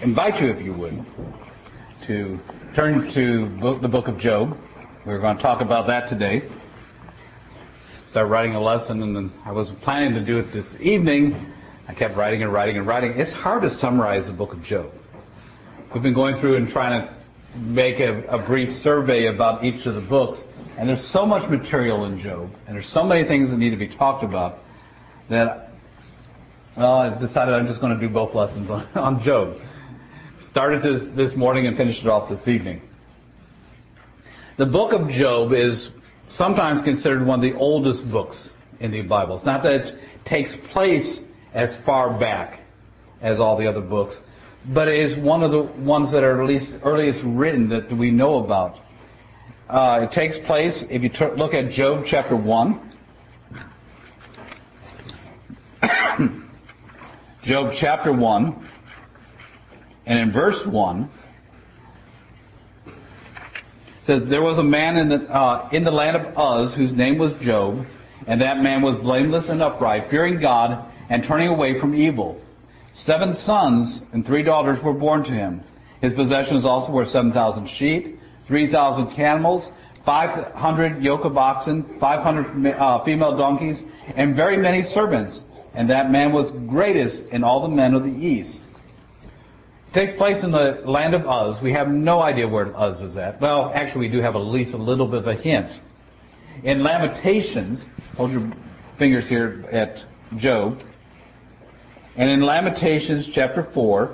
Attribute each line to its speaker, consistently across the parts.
Speaker 1: invite you, if you would, to turn to the book of Job. We're going to talk about that today. Start writing a lesson, and then I was planning to do it this evening. I kept writing. It's hard to summarize the book of Job. We've been going through and trying to make a brief survey about each of the books, and there's so much material in Job, and there's so many things that need to be talked about that, well, I decided I'm just going to do both lessons on Job. Started this morning and finished it off this evening. The book of Job is sometimes considered one of the oldest books in the Bible. It's not that it takes place as far back as all the other books, but it is one of the ones that are at least earliest written that we know about. It takes place, if you look at Job chapter 1. Job chapter 1, and in verse 1, it says, "There was a man in the land of Uz whose name was Job, and that man was blameless and upright, fearing God and turning away from evil. 7 sons and 3 daughters were born to him. His possessions also were 7,000 sheep, 3,000 camels, 500 yoke of oxen, 500 female donkeys, and very many servants. And that man was greatest in all the men of the east." It takes place in the land of Uz. We have no idea where Uz is at. Well, actually, we do have at least a little bit of a hint. In Lamentations, hold your fingers here at Job, and in Lamentations chapter 4,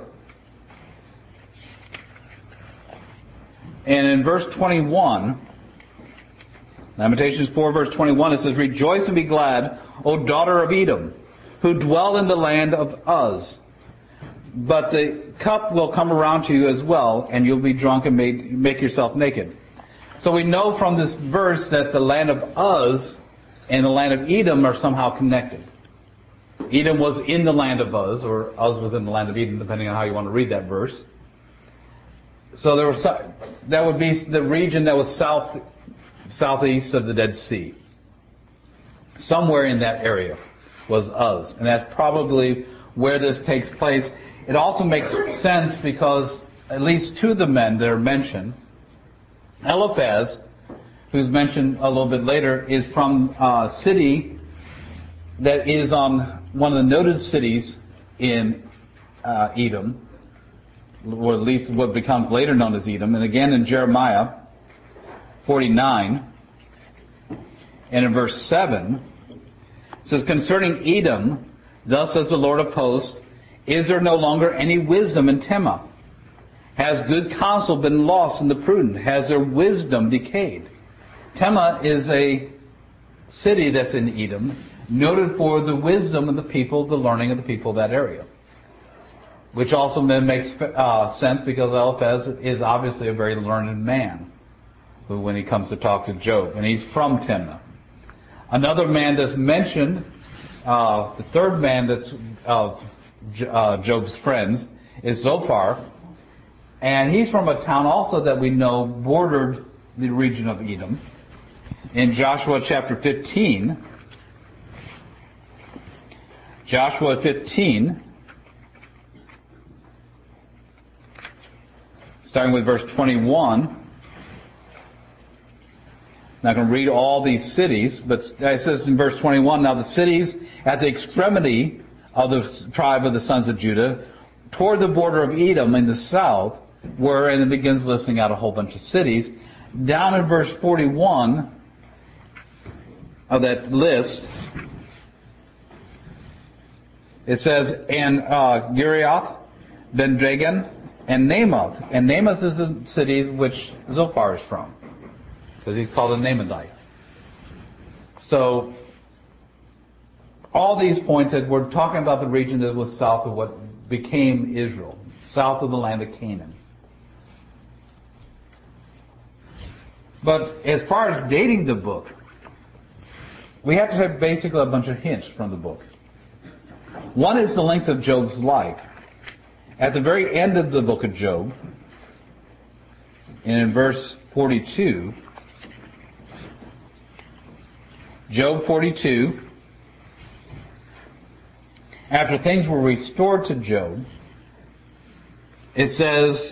Speaker 1: and in verse 21, Lamentations 4 verse 21, it says, "Rejoice and be glad, O daughter of Edom, who dwell in the land of Uz. But the cup will come around to you as well, and you'll be drunk and make yourself naked." So we know from this verse that the land of Uz and the land of Edom are somehow connected. Edom was in the land of Uz, or Uz was in the land of Edom, depending on how you want to read that verse. So that would be the region that was southeast of the Dead Sea. Somewhere in that area was Uz, and that's probably where this takes place. It also makes sense because at least 2 of the men that are mentioned, Eliphaz, who's mentioned a little bit later, is from a city that is on one of the noted cities in Edom, or at least what becomes later known as Edom. And again in Jeremiah 49, and in verse 7, it says, "Concerning Edom, thus says the Lord of hosts, is there no longer any wisdom in Tema? Has good counsel been lost in the prudent? Has their wisdom decayed?" Tema is a city that's in Edom, noted for the wisdom of the people, the learning of the people of that area. Which also then makes sense because Eliphaz is obviously a very learned man when he comes to talk to Job, and he's from Timnah. Another man that's mentioned, the third man that's of Job's friends, is Zophar, and he's from a town also that we know bordered the region of Edom. In Joshua chapter 15, starting with verse 21. I'm not going to read all these cities, but it says in verse 21, "Now the cities at the extremity of the tribe of the sons of Judah, toward the border of Edom in the south, were," and it begins listing out a whole bunch of cities. Down in verse 41 of that list, it says, "And Giriath, Ben-Dragan, and Namoth." And Namoth is the city which Zophar is from, because he's called a Namathite. So, all these points that we're talking about the region that was south of what became Israel, south of the land of Canaan. But as far as dating the book, we have to have basically a bunch of hints from the book. One is the length of Job's life. At the very end of the book of Job, and in verse 42, Job 42, after things were restored to Job, it says,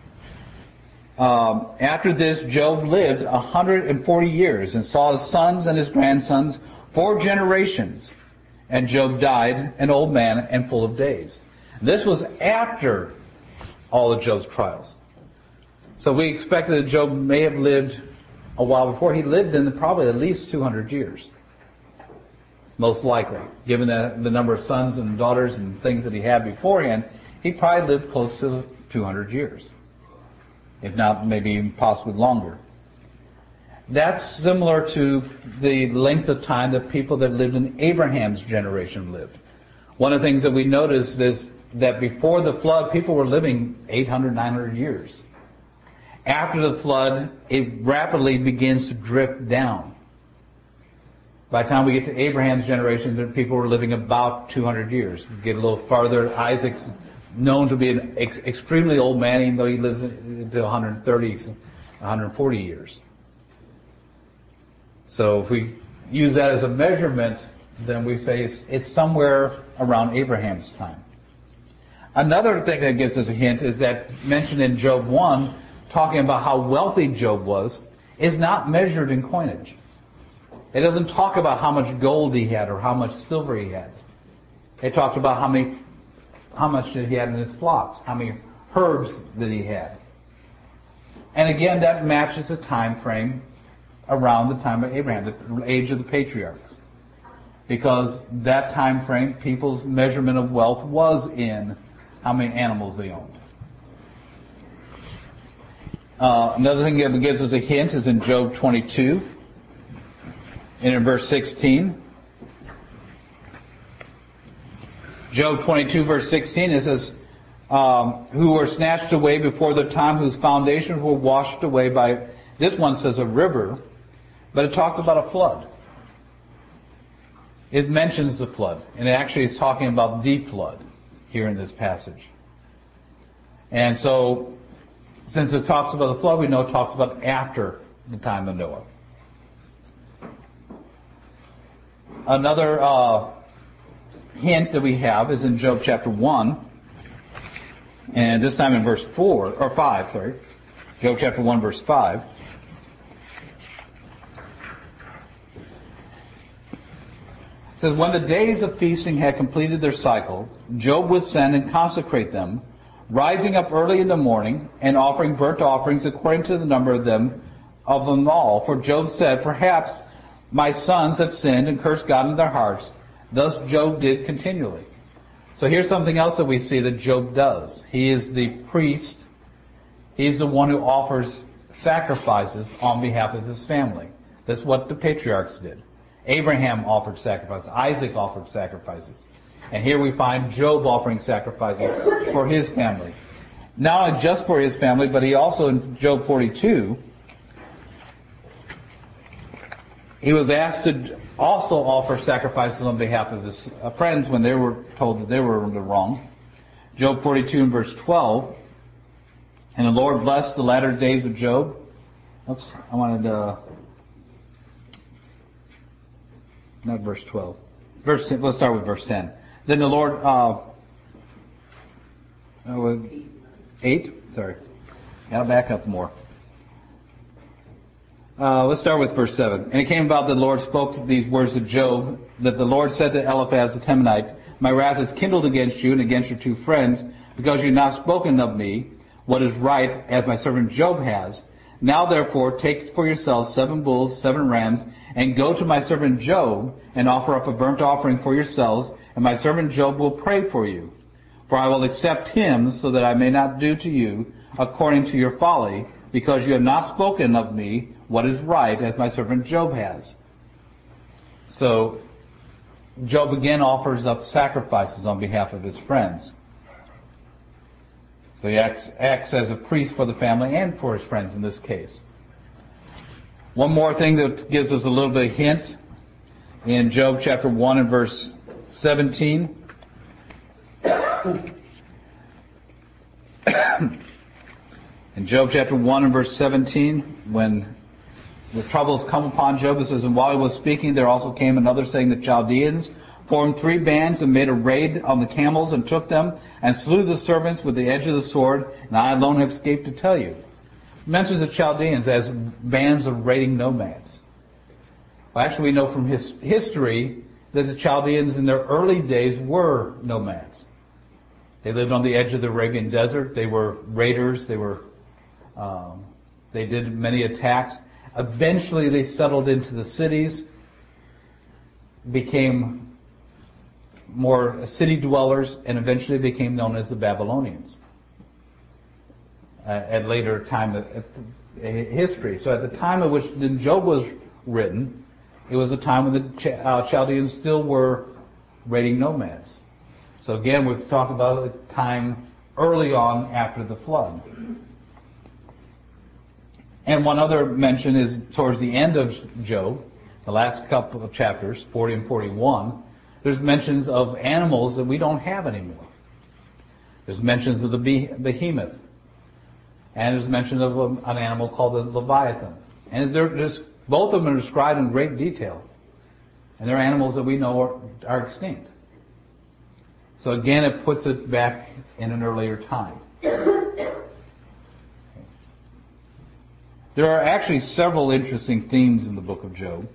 Speaker 1: after this, Job lived 140 years and saw his sons and his grandsons 4 generations. And Job died an old man and full of days. This was after all of Job's trials. So we expect that Job may have lived a while before. He lived in probably at least 200 years. Most likely. Given the number of sons and daughters and things that he had beforehand, he probably lived close to 200 years. If not, maybe even possibly longer. That's similar to the length of time that people that lived in Abraham's generation lived. One of the things that we notice is that before the flood, people were living 800, 900 years. After the flood, it rapidly begins to drift down. By the time we get to Abraham's generation, people were living about 200 years. Get a little farther, Isaac's known to be an extremely old man, even though he lives into 130, 140 years. So if we use that as a measurement, then we say it's somewhere around Abraham's time. Another thing that gives us a hint is that mentioned in Job 1, talking about how wealthy Job was, is not measured in coinage. It doesn't talk about how much gold he had or how much silver he had. It talks about how much that he had in his flocks, how many herds that he had. And again, that matches the time frame around the time of Abraham, the age of the patriarchs. Because that time frame, people's measurement of wealth was in how many animals they owned. Another thing that gives us a hint is in Job 22, and in verse 16. Job 22, verse 16, it says, who were snatched away before their time, whose foundations were washed away by, this one says a river, but it talks about a flood. It mentions the flood, and it actually is talking about the flood here in this passage. And so, since it talks about the flood, we know it talks about after the time of Noah. Another hint that we have is in Job chapter 1, and this time in verse 5. Job chapter 1, verse 5. It says, when the days of feasting had completed their cycle, Job would send and consecrate them, rising up early in the morning and offering burnt offerings according to the number of them all. For Job said, perhaps my sons have sinned and cursed God in their hearts. Thus Job did continually. So here's something else that we see that Job does. He is the priest. He's the one who offers sacrifices on behalf of his family. That's what the patriarchs did. Abraham offered sacrifices. Isaac offered sacrifices. And here we find Job offering sacrifices for his family. Not only just for his family, but he also, in Job 42, he was asked to also offer sacrifices on behalf of his friends when they were told that they were in the wrong. Job 42 and verse 12. And the Lord blessed the latter days of Job. Not verse 12. Let's start with verse 10. Then the Lord, 8? Sorry. Gotta back up more. Let's start with verse 7. And it came about that the Lord spoke these words to Job, that the Lord said to Eliphaz the Temanite, my wrath is kindled against you and against your 2 friends, because you have not spoken of me what is right, as my servant Job has. Now therefore take for yourselves 7 bulls, 7 rams, and go to my servant Job, and offer up a burnt offering for yourselves, and my servant Job will pray for you. For I will accept him, so that I may not do to you according to your folly, because you have not spoken of me what is right, as my servant Job has. So, Job again offers up sacrifices on behalf of his friends. So he acts as a priest for the family and for his friends in this case. One more thing that gives us a little bit of hint in Job chapter 1 and verse 17. In Job chapter 1 and verse 17, when the troubles come upon Job, it says, and while he was speaking, there also came another saying, the Chaldeans, formed 3 bands and made a raid on the camels and took them and slew the servants with the edge of the sword, and I alone have escaped to tell you. It mentions the Chaldeans as bands of raiding nomads. Well, actually, we know from history that the Chaldeans in their early days were nomads. They lived on the edge of the Arabian desert. They were raiders. They did many attacks. Eventually, they settled into the cities, became more city dwellers, and eventually became known as the Babylonians at later time of history. So at the time at which Job was written, it was a time when the Chaldeans still were raiding nomads. So again, we're talking about a time early on after the flood. And one other mention is towards the end of Job, the last couple of chapters, 40 and 41, there's mentions of animals that we don't have anymore. There's mentions of the behemoth. And there's mention of an animal called the Leviathan. And both of them are described in great detail. And they're animals that we know are extinct. So again, it puts it back in an earlier time. There are actually several interesting themes in the book of Job.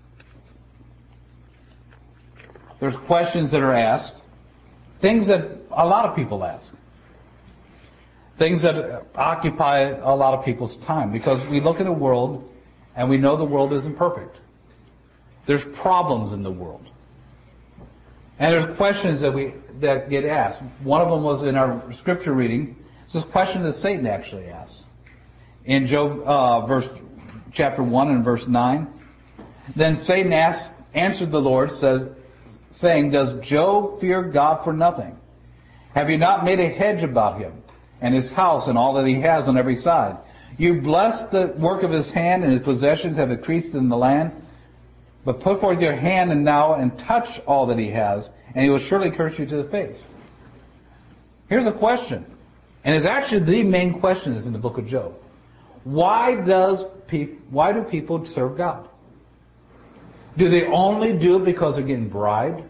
Speaker 1: There's questions that are asked, things that a lot of people ask, things that occupy a lot of people's time, because we look at the world and we know the world isn't perfect. There's problems in the world. And there's questions that get asked. One of them was in our scripture reading. It's this question that Satan actually asks. In Job, chapter 1 and verse 9. Then Satan answered the Lord, saying, does Job fear God for nothing? Have you not made a hedge about him and his house and all that he has on every side? You blessed the work of his hand, and his possessions have increased in the land. But put forth your hand and touch all that he has, and he will surely curse you to the face. Here's a question, and it's actually the main question is in the book of Job. Why do people serve God? Do they only do it because they're getting bribed?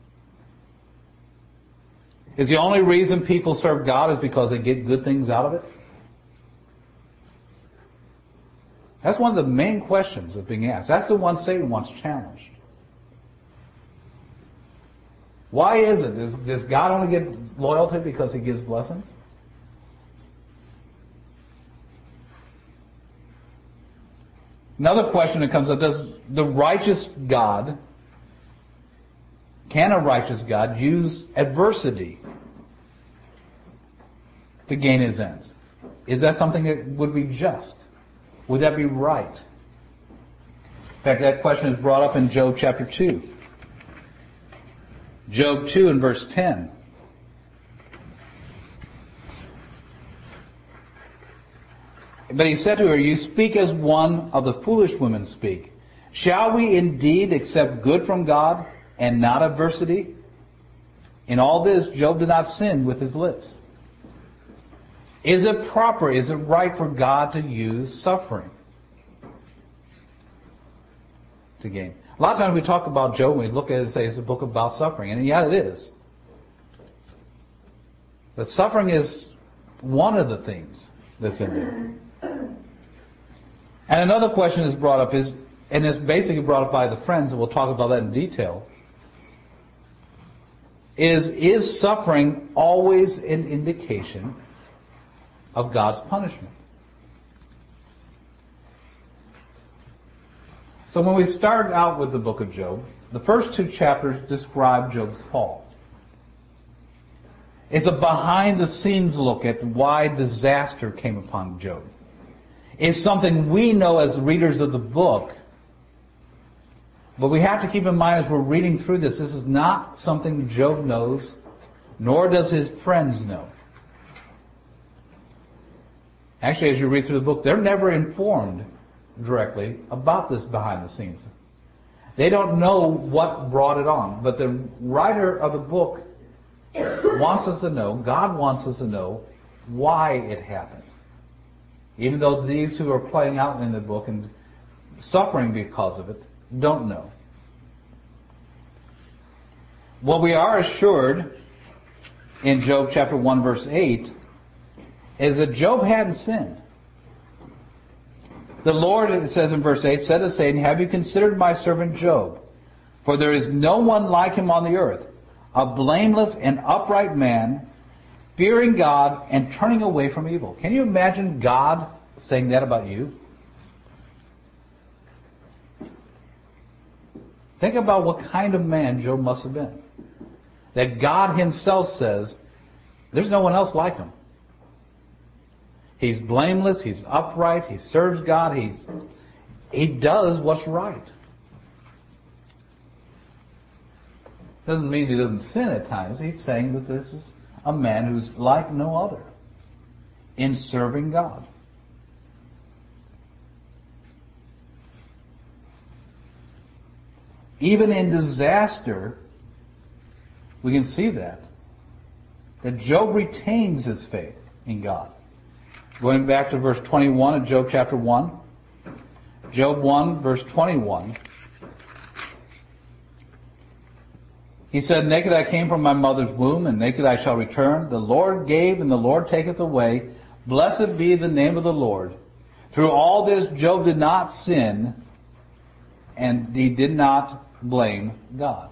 Speaker 1: Is the only reason people serve God is because they get good things out of it? That's one of the main questions that's being asked. That's the one Satan wants challenged. Why is it? Does God only get loyalty because he gives blessings? Another question that comes up, can a righteous God use adversity to gain his ends? Is that something that would be just? Would that be right? In fact, that question is brought up in Job chapter 2. Job 2 and verse 10. But he said to her, you speak as one of the foolish women speak. Shall we indeed accept good from God and not adversity? In all this, Job did not sin with his lips. Is it proper, is it right for God to use suffering to gain? A lot of times we talk about Job and we look at it and say it's a book about suffering. And yeah, it is. But suffering is one of the things that's in there. And another question is brought up and it's basically brought up by the friends, and we'll talk about that in detail, is suffering always an indication of God's punishment? So when we start out with the book of Job, the first 2 chapters describe Job's fall. It's a behind-the-scenes look at why disaster came upon Job. It's something we know as readers of the book, but we have to keep in mind as we're reading through this is not something Job knows, nor does his friends know. Actually, as you read through the book, they're never informed directly about this behind the scenes. They don't know what brought it on, but the writer of the book wants us to know, God wants us to know why it happened. Even though these who are playing out in the book and suffering because of it don't know. What we are assured in Job chapter 1 verse 8 is that Job hadn't sinned. The Lord, it says in verse 8, said to Satan, have you considered my servant Job? For there is no one like him on the earth, a blameless and upright man, fearing God and turning away from evil. Can you imagine God saying that about you? Think about what kind of man Job must have been. That God himself says, there's no one else like him. He's blameless, he's upright, he serves God, he does what's right. Doesn't mean he doesn't sin at times. He's saying that this is a man who's like no other in serving God. Even in disaster, we can see that Job retains his faith in God. Going back to verse 21 of Job chapter 1. Job 1 verse 21. He said, naked I came from my mother's womb, and naked I shall return. The Lord gave, and the Lord taketh away. Blessed be the name of the Lord. Through all this, Job did not sin, and he did not blame God.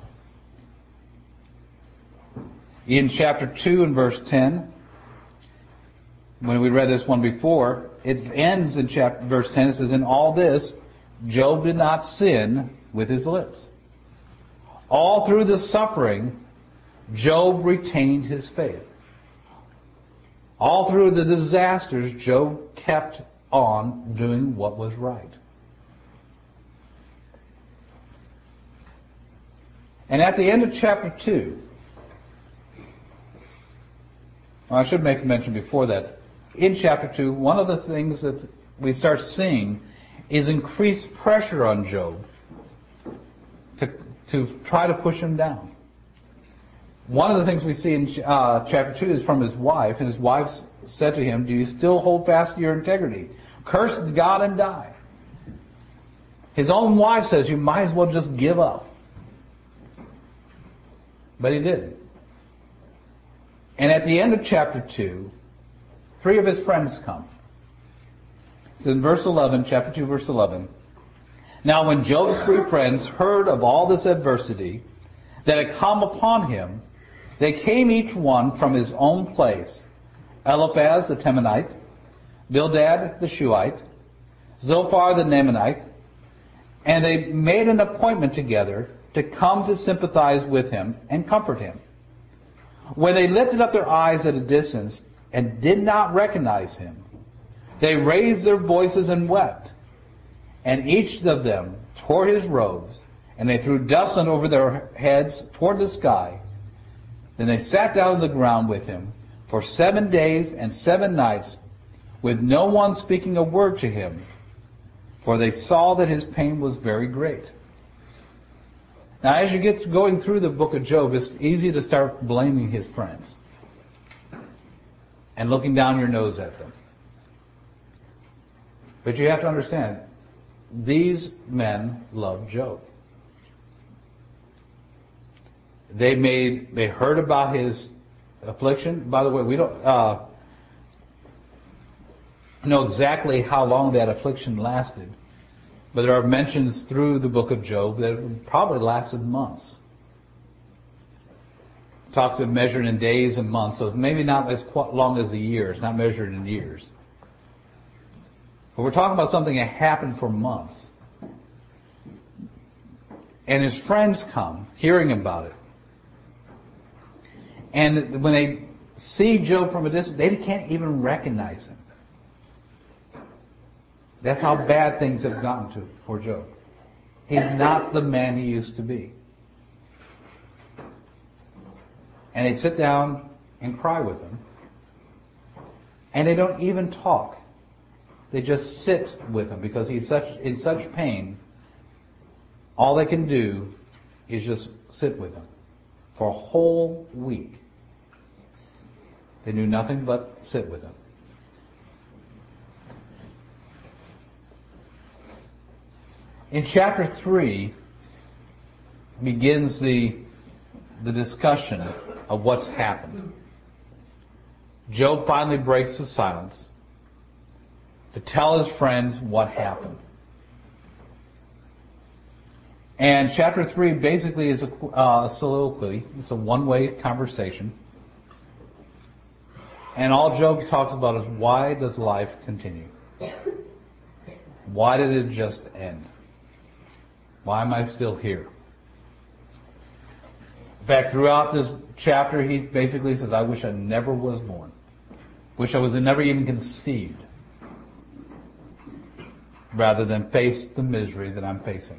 Speaker 1: In chapter 2 and verse 10, when we read this one before, it ends in verse 10. It says, in all this, Job did not sin with his lips. All through the suffering, Job retained his faith. All through the disasters, Job kept on doing what was right. And at the end of chapter 2, well, I should make a mention before that. In chapter 2, one of the things that we start seeing is increased pressure on Job to try to push him down. One of the things we see in chapter 2 is from his wife, and his wife said to him, do you still hold fast to your integrity? Curse God and die. His own wife says, you might as well just give up. But he didn't. And at the end of chapter 2, 3 of his friends come. It's in verse 11, chapter 2, verse 11. Now when Job's 3 friends heard of all this adversity that had come upon him, they came each one from his own place. Eliphaz the Temanite, Bildad the Shuhite, Zophar the Naamanite, and they made an appointment together to come to sympathize with him and comfort him. When they lifted up their eyes at a distance and did not recognize him, they raised their voices and wept. And each of them tore his robes, and they threw dust over their heads toward the sky. Then they sat down on the ground with him for 7 days and 7 nights, with no one speaking a word to him, for they saw that his pain was very great. Now, as you get going through the book of Job, it's easy to start blaming his friends and looking down your nose at them. But you have to understand, these men loved Job. They heard about his affliction. By the way, we don't know exactly how long that affliction lasted, but there are mentions through the book of Job that it probably lasted months. It talks of measured in days and months, so maybe not as long as a year. It's not measured in years. But we're talking about something that happened for months. And his friends come, hearing about it. And when they see Job from a distance, they can't even recognize him. That's how bad things have gotten to for Job. He's not the man he used to be. And they sit down and cry with him. And they don't even talk. They just sit with him because he's in such pain. All they can do is just sit with him for a whole week. They do nothing but sit with him. In chapter 3 begins the the discussion of what's happened. Job finally breaks the silence to tell his friends what happened. And chapter 3 basically is a soliloquy. It's a one-way conversation. And all Job talks about is, why does life continue? Why did it just end? Why am I still here? In fact, throughout this chapter, he basically says, I wish I never was born. Wish I was never even conceived. Rather than face the misery that I'm facing.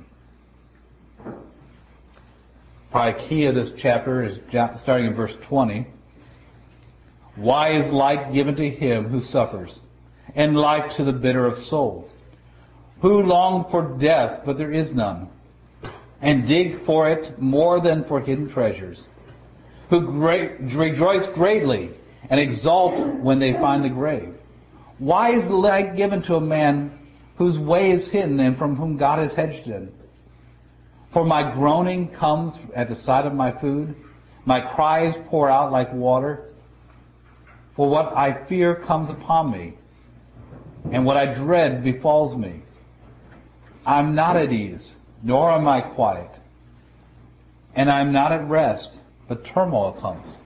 Speaker 1: Probably key of this chapter is starting in verse 20. Why is light given to him who suffers, and life to the bitter of soul? Who long for death, but there is none, and dig for it more than for hidden treasures? Who rejoice greatly and exult when they find the grave? Why is light given to a man whose way is hidden and from whom God has hedged in? For my groaning comes at the sight of my food. My cries pour out like water. For what I fear comes upon me, and what I dread befalls me. I am not at ease, nor am I quiet. And I am not at rest, but turmoil comes.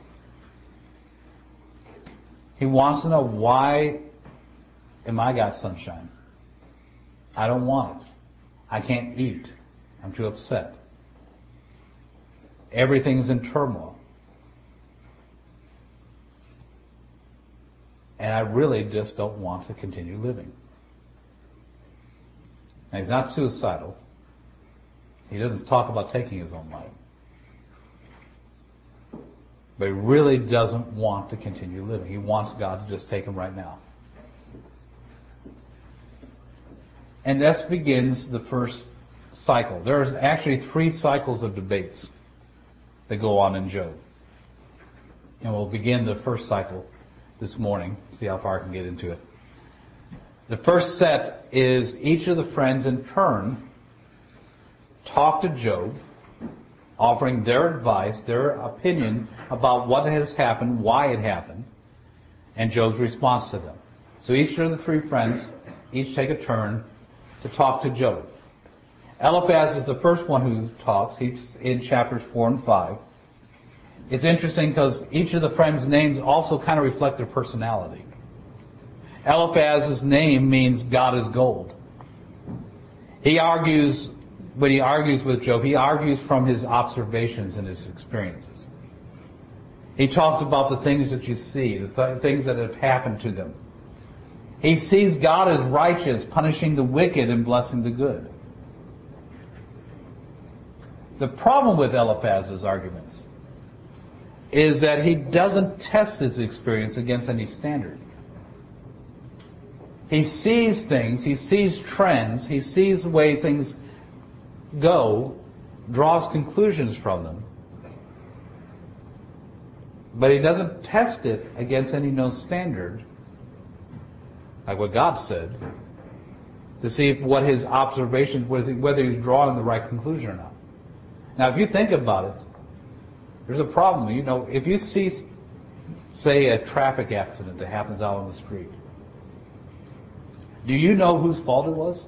Speaker 1: He wants to know, why am I got sunshine? I don't want it. I can't eat. I'm too upset. Everything's in turmoil. And I really just don't want to continue living. Now, he's not suicidal. He doesn't talk about taking his own life. But he really doesn't want to continue living. He wants God to just take him right now. And this begins the first cycle. There's actually 3 cycles of debates that go on in Job. And we'll begin the first cycle this morning. See how far I can get into it. The first set is each of the friends in turn talk to Job, offering their advice, their opinion about what has happened, why it happened, and Job's response to them. So each of the 3 friends each take a turn to talk to Job. Eliphaz is the first one who talks. He's in chapters 4 and 5. It's interesting because each of the friends' names also kind of reflect their personality. Eliphaz's name means God is gold. He argues, when he argues with Job, he argues from his observations and his experiences. He talks about the things that you see, the things that have happened to them. He sees God as righteous, punishing the wicked and blessing the good. The problem with Eliphaz's arguments is that he doesn't test his experience against any standard. He sees things, he sees trends, he sees the way things go, draws conclusions from them. But he doesn't test it against any known standard, like what God said, to see if what his observations, whether he's drawing the right conclusion or not. Now, if you think about it, there's a problem. You know, if you see, say, a traffic accident that happens out on the street, do you know whose fault it was?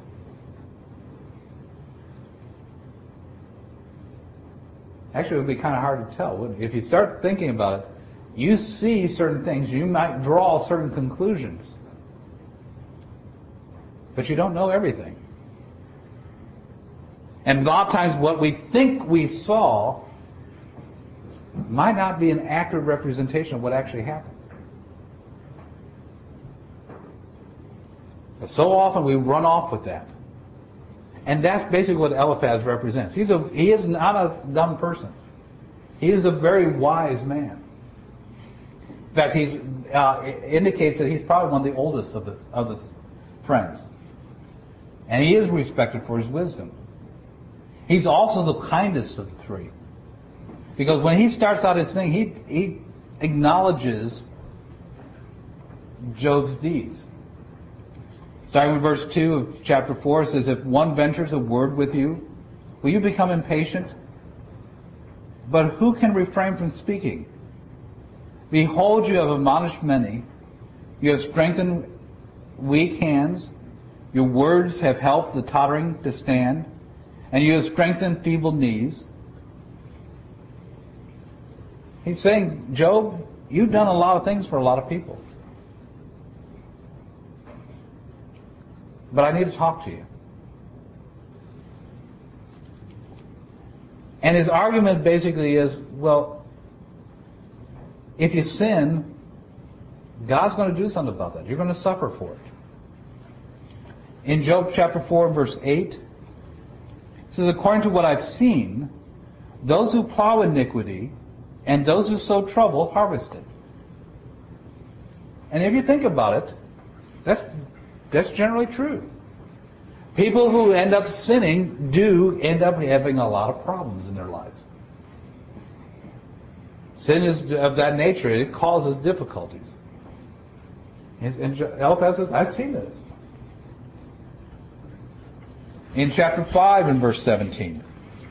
Speaker 1: Actually, it would be kind of hard to tell, wouldn't it? If you start thinking about it, you see certain things, you might draw certain conclusions. But you don't know everything. And a lot of times what we think we saw might not be an accurate representation of what actually happened. But so often we run off with that. And that's basically what Eliphaz represents. He is not a dumb person. He is a very wise man. In fact, he indicates that he's probably one of the oldest of the friends. And he is respected for his wisdom. He's also the kindest of the 3. Because when he starts out his thing, he acknowledges Job's deeds. Starting with verse 2 of chapter 4, it says, if one ventures a word with you, will you become impatient? But who can refrain from speaking? Behold, you have admonished many. You have strengthened weak hands. Your words have helped the tottering to stand. And you have strengthened feeble knees. He's saying, Job, you've done a lot of things for a lot of people. But I need to talk to you. And his argument basically is, well, if you sin, God's going to do something about that. You're going to suffer for it. In Job chapter 4, verse 8, it says, according to what I've seen, those who plow iniquity and those who sow trouble harvest it. And if you think about it, that's generally true. People who end up sinning do end up having a lot of problems in their lives. Sin is of that nature. It causes difficulties. And Eliphaz says, I've seen this. In chapter 5 and verse 17,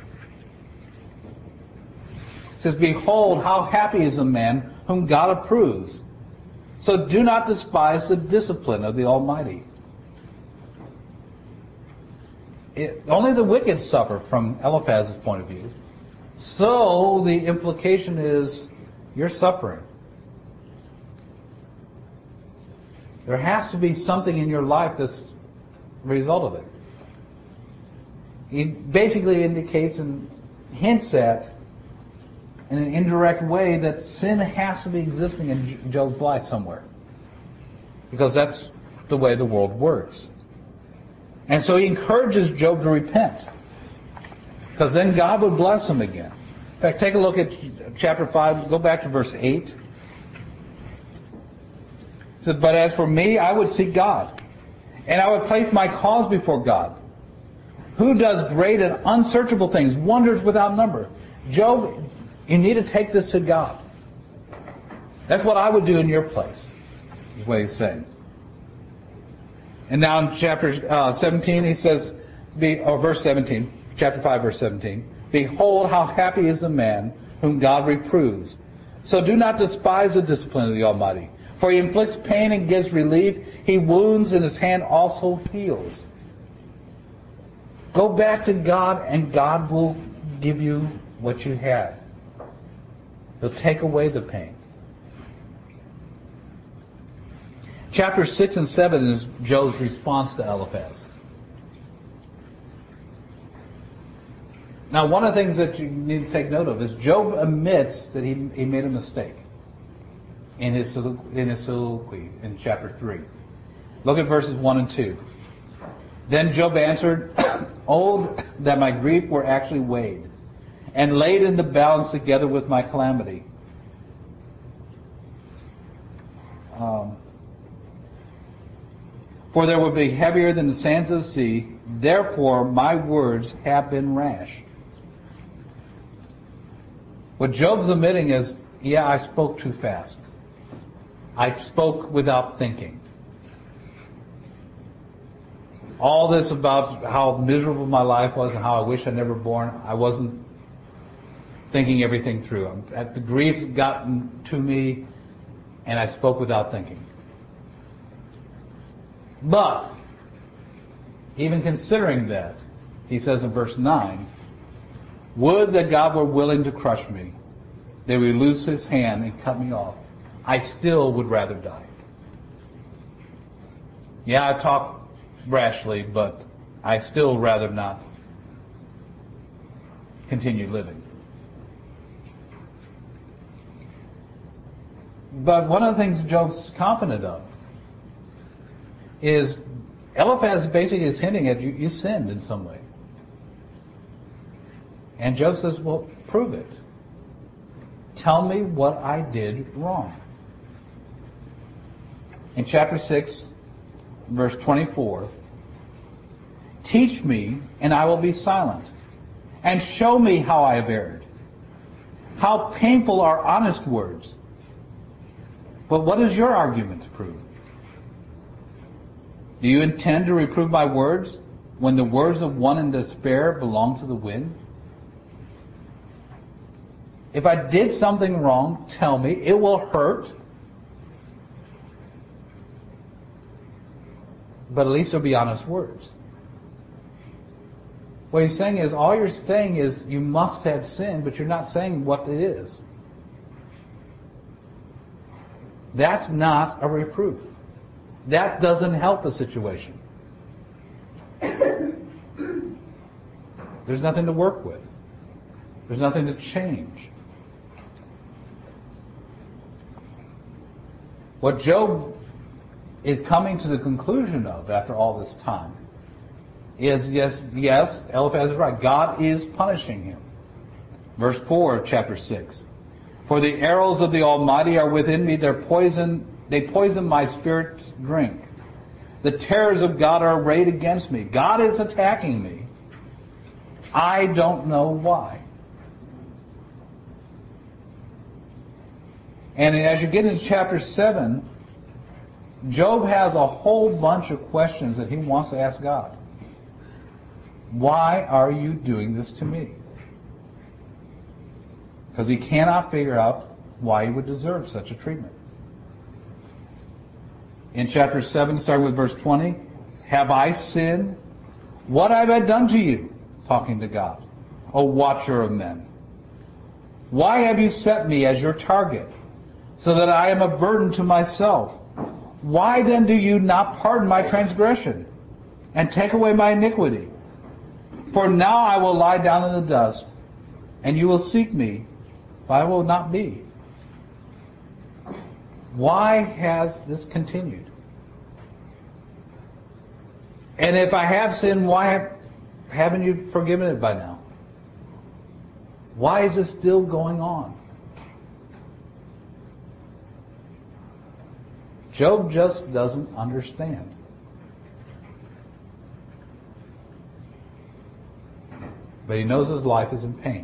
Speaker 1: it says, behold, how happy is a man whom God approves. So do not despise the discipline of the Almighty. Only the wicked suffer from Eliphaz's point of view. So the implication is you're suffering. There has to be something in your life that's a result of it. He basically indicates and hints at, in an indirect way, that sin has to be existing in Job's life somewhere. Because that's the way the world works. And so he encourages Job to repent. Because then God would bless him again. In fact, take a look at chapter 5. Go back to verse 8. It says, but as for me, I would seek God. And I would place my cause before God. Who does great and unsearchable things, wonders without number. Job, you need to take this to God. That's what I would do in your place, is what he's saying. And now in chapter 17, he says, verse 17, chapter 5, verse 17, behold, how happy is the man whom God reproves. So do not despise the discipline of the Almighty. For he inflicts pain and gives relief. He wounds, and his hand also heals. Go back to God, and God will give you what you have. He'll take away the pain. Chapter 6 and 7 is Job's response to Eliphaz. Now, one of the things that you need to take note of is Job admits that he made a mistake in his soliloquy in chapter 3. Look at verses 1 and 2. Then Job answered, oh, that my grief were actually weighed and laid in the balance together with my calamity. For there would be heavier than the sands of the sea. Therefore my words have been rash. What Job's admitting is, yeah, I spoke too fast. I spoke without thinking. All this about how miserable my life was and how I wish I'd never born, I wasn't thinking everything through. The grief's gotten to me, and I spoke without thinking. But, even considering that, he says in verse 9, would that God were willing to crush me, that he would loose his hand and cut me off. I still would rather die. Yeah, I talk rashly, but I still rather not continue living. But one of the things Job's confident of is Eliphaz basically is hinting at you sinned in some way. And Job says, well, prove it. Tell me what I did wrong. In chapter 6, verse 24, teach me, and I will be silent, and show me how I have erred. How painful are honest words. But what is your argument to prove? Do you intend to reprove my words when the words of one in despair belong to the wind? If I did something wrong, tell me. It will hurt. But at least it'll be honest words. What he's saying is, all you're saying is you must have sinned, but you're not saying what it is. That's not a reproof. That doesn't help the situation. There's nothing to work with. There's nothing to change. What Job is coming to the conclusion of after all this time is, yes, Eliphaz is right. God is punishing him. Verse 4 of chapter 6. For the arrows of the Almighty are within me, they poison my spirit's drink. The terrors of God are arrayed against me. God is attacking me. I don't know why. And as you get into chapter 7, Job has a whole bunch of questions that he wants to ask God. Why are you doing this to me? Because he cannot figure out why he would deserve such a treatment. In chapter 7, starting with verse 20, have I sinned? What have I done to you? Talking to God. O watcher of men. Why have you set me as your target, so that I am a burden to myself? Why then do you not pardon my transgression and take away my iniquity? For now I will lie down in the dust, and you will seek me, but I will not be. Why has this continued? And if I have sinned, why haven't you forgiven it by now? Why is this still going on? Job just doesn't understand. But he knows his life is in pain.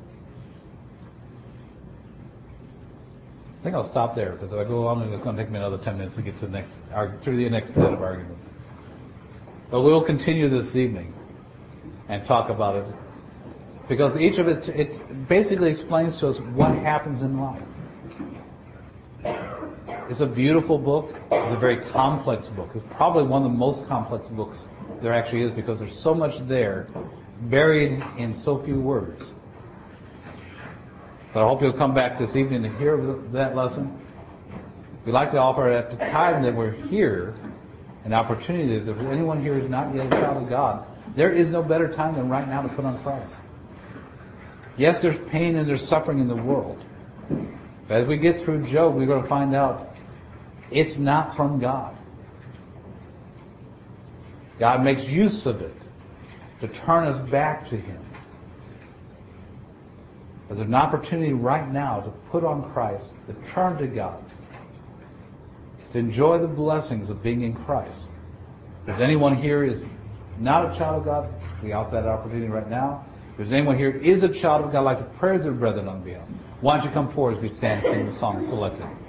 Speaker 1: I think I'll stop there, because if I go on, it's going to take me another 10 minutes to get to the next set of arguments. But we'll continue this evening and talk about it, because each of it basically explains to us what happens in life. It's a beautiful book. It's a very complex book. It's probably one of the most complex books there actually is, because there's so much there buried in so few words. But I hope you'll come back this evening to hear that lesson. We'd like to offer at the time that we're here an opportunity that if anyone here is not yet a child of God, there is no better time than right now to put on Christ. Yes, there's pain and there's suffering in the world. But as we get through Job, we're going to find out it's not from God. God makes use of it to turn us back to Him. There's an opportunity right now to put on Christ, to turn to God, to enjoy the blessings of being in Christ. If there's anyone here is not a child of God, we offer that opportunity right now. If there's anyone here is a child of God, like the prayers of brethren on behalf, why don't you come forward as we stand and sing the song selected.